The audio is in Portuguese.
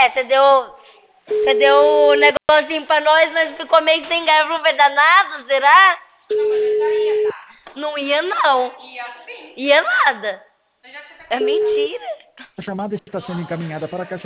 Você deu o negocinho pra nós ficou meio sem garfo, não vai dar nada, será? Não, mas eu já ia dar. Não ia, não. Ia sim. Ia nada. Eu já tinha até É comentado. mentira. A chamada está sendo encaminhada para a caixa